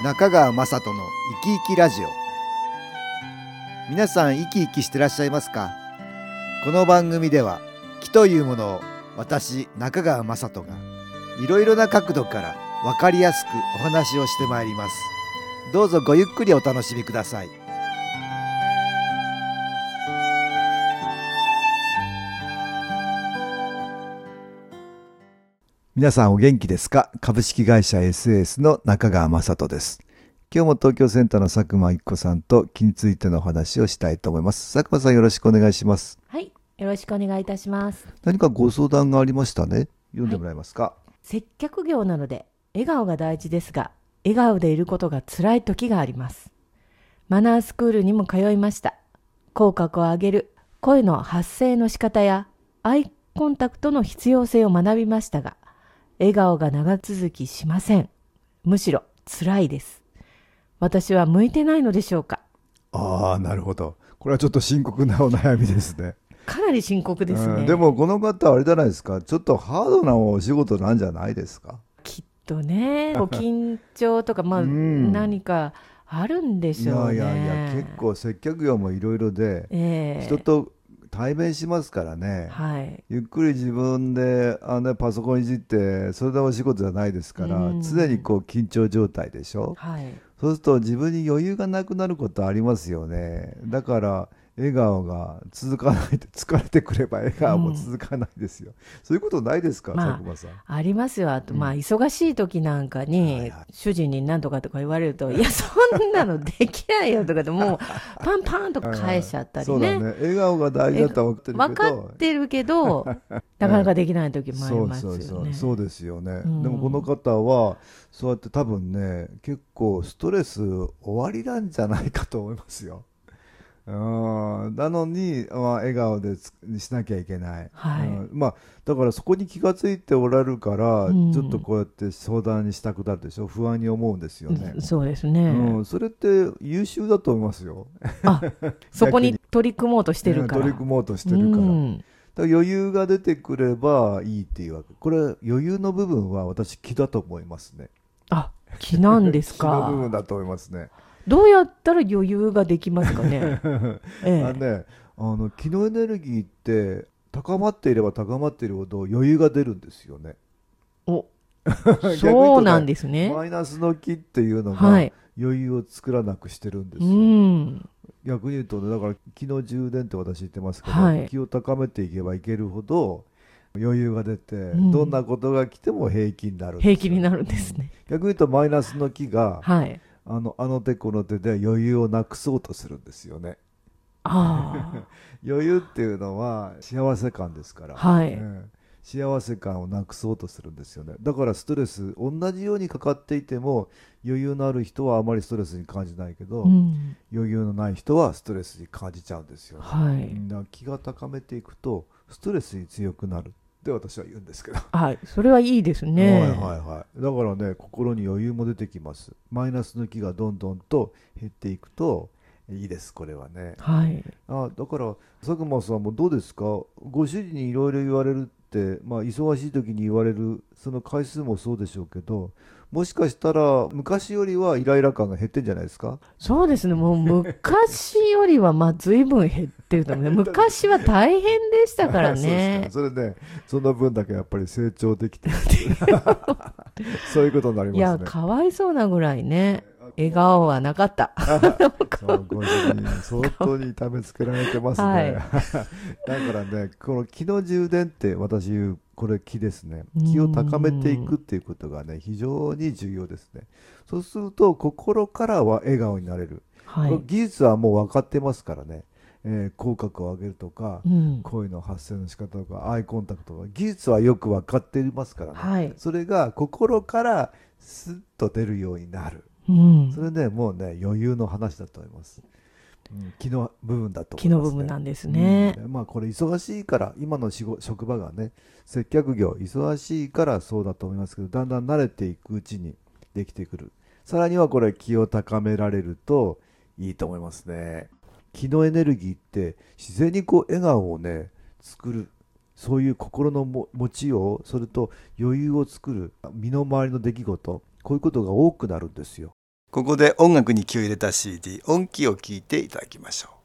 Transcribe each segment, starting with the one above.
中川雅人の生き生きラジオ。皆さん生き生きしてらっしゃいますか？この番組では気というものを私中川雅人がいろいろな角度から分かりやすくお話をしてまいります。どうぞごゆっくりお楽しみください。皆さんお元気ですか？株式会社 SS の中川雅人です。今日も東京センターの佐久間一子さんと気についてのお話をしたいと思います。佐久間さん、よろしくお願いします。 はい、よろしくお願いいたします。 何かご相談がありましたね。読んでもらえますか？ 接客業なので笑顔が大事ですが、笑顔でいることが辛い時があります。マナースクールにも通いました。口角を上げる、声の発声の仕方やアイコンタクトの必要性を学びましたが、笑顔が長続きしません。むしろ辛いです。私は向いてないのでしょうか？ なるほど。これはちょっと深刻なお悩みですね。 かなり深刻ですね。 でもこの方はあれじゃないですか、ちょっとハードなお仕事なんじゃないですか？ きっとね、ご緊張とか、何かあるんでしょうね。 いや結構接客業もいろいろで、人と対面しますからね、 はい、 ゆっくり自分でパソコンいじってそれでお仕事じゃないですから、常にこう緊張状態でしょ、 はい、 そうすると自分に余裕がなくなることありますよね。だから笑顔が続かないと、疲れてくれば笑顔も続かないですよ、そういうことないですか、佐久間さん？ ありますよ。あと、忙しい時なんかに、主人に何とかとか言われると、いやそんなのできないよとかでもうパンパンとか返しちゃったりね。 そうだね、笑顔が大事だとは分かってるけどなかなかできない時もありますよね。 そうですよね、でもこの方はそうやって多分ね、結構ストレス終わりなんじゃないかと思いますよ。なのに、笑顔でしなきゃいけない、だからそこに気がついておられるから、ちょっとこうやって相談にしたくなるでしょ、不安に思うんですよね。 そうですね、 それって優秀だと思いますよ。 そこに取り組もうとしてるから、 取り組もうとしてるから、だから余裕が出てくればいいっていうわけ。これ余裕の部分は私気だと思いますね。 気なんですか？ 気の部分だと思いますね。 どうやったら余裕ができますかね？ 気のエネルギーって高まっていれば高まっているほど余裕が出るんですよね。 そうなんですね。 マイナスの気っていうのが余裕を作らなくしてるんですよ。逆に言うとね、だから気の充電って私言ってますけど、気を高めていけばいけるほど余裕が出て、どんなことが来ても平気になるんですよ。 平気になるんですね。 逆に言うとマイナスの気が、あの手この手で余裕をなくそうとするんですよね。余裕っていうのは幸せ感ですから、幸せ感をなくそうとするんですよね。だからストレス同じようにかかっていても、余裕のある人はあまりストレスに感じないけど、余裕のない人はストレスに感じちゃうんですよね。だから気が高めていくとストレスに強くなるって私は言うんですけど、 それはいいですね。 だからね、心に余裕も出てきます。マイナスの気がどんどんと減っていくといいです、これはね。だから佐久間さんもどうですか？ご主人にいろいろ言われるって、忙しい時に言われるその回数もそうでしょうけど、もしかしたら昔よりはイライラ感が減ってんじゃないですか？ そうですね、もう昔よりは随分減ってると思うね。昔は大変でしたからね。 それね、その分だけやっぱり成長できてるそういうことになりますね。 いや、かわいそうなぐらいね、笑顔はなかったご主人相当に痛めつけられてますね、だからね、この気の充電って私言う、これ気ですね。気を高めていくっていうことがね、非常に重要ですね。そうすると心からは笑顔になれる、技術はもう分かってますからね。口角を上げるとか、声の発声の仕方とかアイコンタクトとか、技術はよく分かっていますからね、それが心からスッと出るようになる、それね、もうね、余裕の話だと思います。気の部分だと思いますね。 気の部分なんですね。 これ忙しいから、今の職場がね、接客業忙しいからそうだと思いますけど、だんだん慣れていくうちにできてくる。さらにはこれ気を高められるといいと思いますね。気のエネルギーって自然にこう笑顔をね作る、そういう心の持ちよう、それと余裕を作る身の回りの出来事、こういうことが多くなるんですよ。 ここで音楽に気を入れた CD 音気を聴いていただきましょう。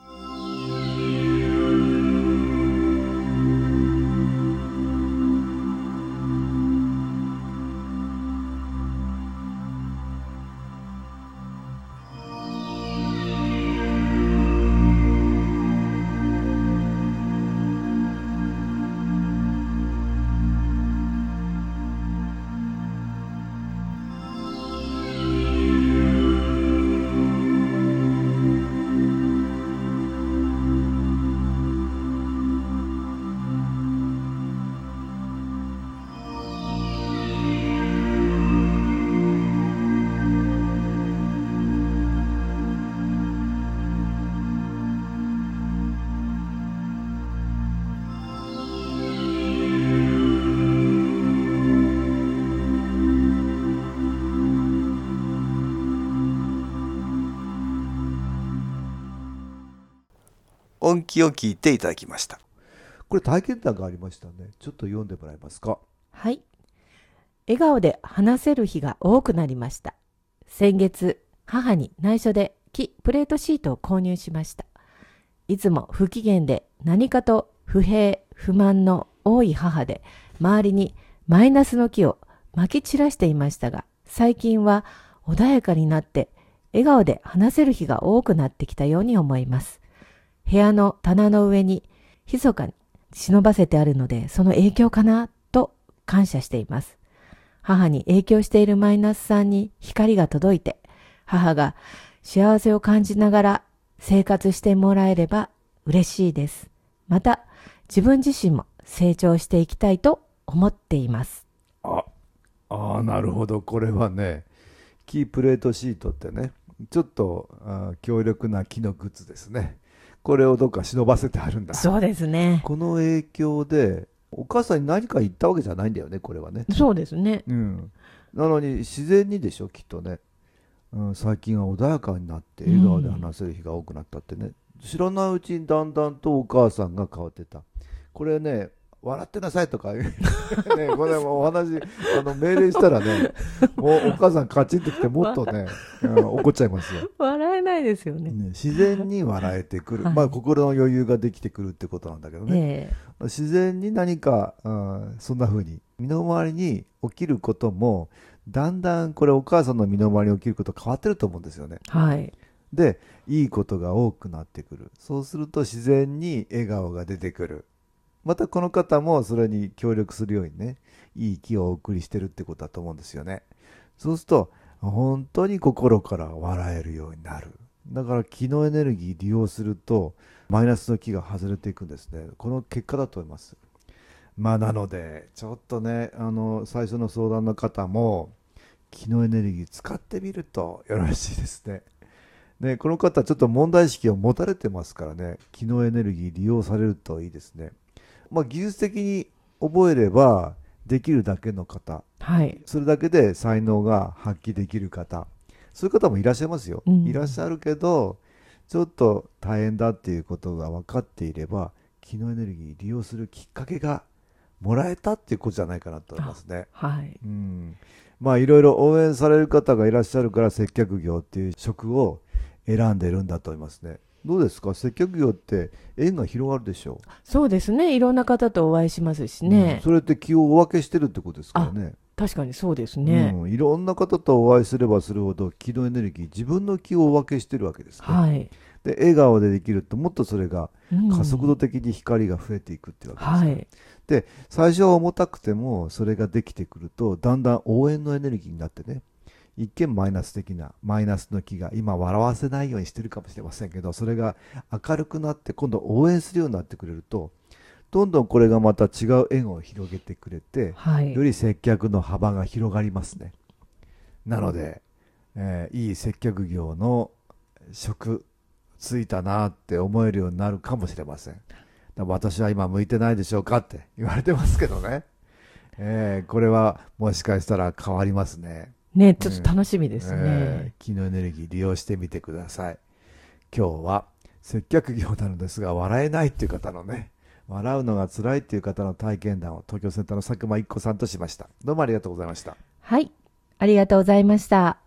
音気を聞いていただきました。これ体験談がありましたね。ちょっと読んでもらえますか。 はい。笑顔で話せる日が多くなりました。先月、母に内緒で木プレートシートを購入しました。いつも不機嫌で何かと不平不満の多い母で、周りにマイナスの木をまき散らしていましたが、最近は穏やかになって笑顔で話せる日が多くなってきたように思います。部屋の棚の上に密かに忍ばせてあるので、その影響かなと感謝しています。母に影響しているマイナスさんに光が届いて、母が幸せを感じながら生活してもらえれば嬉しいです。また自分自身も成長していきたいと思っています。 なるほど。これはね、キープレートシートってね、ちょっと強力な木のグッズですね。これをどっか忍ばせてあるんだ。 そうですね。 この影響でお母さんに何か言ったわけじゃないんだよね、これはね。 そうですね。 なのに自然にでしょ、きっとね。最近は穏やかになって笑顔で話せる日が多くなったってね、知らないうちにだんだんとお母さんが変わってた。これね、笑ってなさいとかね、これもお話命令したらね、もうお母さんカチンときてもっとね、怒っちゃいますよ。 笑えないですよね。 自然に笑えてくる、心の余裕ができてくるってことなんだけどね、自然に何か、そんな風に身の回りに起きることもだんだんこれお母さんの身の回りに起きること変わってると思うんですよね。で、いいことが多くなってくる。そうすると自然に笑顔が出てくる。またこの方もそれに協力するようにね、いい気をお送りしてるってことだと思うんですよね。そうすると本当に心から笑えるようになる。だから気のエネルギー利用するとマイナスの気が外れていくんですね。この結果だと思います。なのでちょっとね、最初の相談の方も気のエネルギー使ってみるとよろしいですね。この方ちょっと問題意識を持たれてますからね、気のエネルギー利用されるといいですね。技術的に覚えればできるだけの方、それだけで才能が発揮できる方、そういう方もいらっしゃいますよ、いらっしゃるけどちょっと大変だっていうことが分かっていれば、気のエネルギー利用するきっかけがもらえたっていうことじゃないかなと思いますね。いろいろ応援される方がいらっしゃるから接客業っていう職を選んでるんだと思いますね。どうですか、接客業って縁が広がるでしょう。 そうですね、いろんな方とお会いしますしね、 それって気をお分けしてるってことですからね。 確かにそうですね、 いろんな方とお会いすればするほど気のエネルギー、自分の気をお分けしてるわけですね。で、笑顔でできるともっとそれが加速度的に光が増えていくっていうわけです、で、最初は重たくてもそれができてくるとだんだん応援のエネルギーになってね、一見マイナス的なマイナスの気が今笑わせないようにしてるかもしれませんけど、それが明るくなって今度応援するようになってくれると、どんどんこれがまた違う縁を広げてくれて、より接客の幅が広がりますね。なので、いい接客業の職ついたなって思えるようになるかもしれません。私は今向いてないでしょうかって言われてますけどね、これはもしかしたら変わりますね。 ちょっと楽しみですね。 気のエネルギー利用してみてください。今日は接客業なのですが笑えないっていう方のね、笑うのが辛いっていう方の体験談を東京センターの佐久間一子さんとしました。どうもありがとうございました。 はい、ありがとうございました。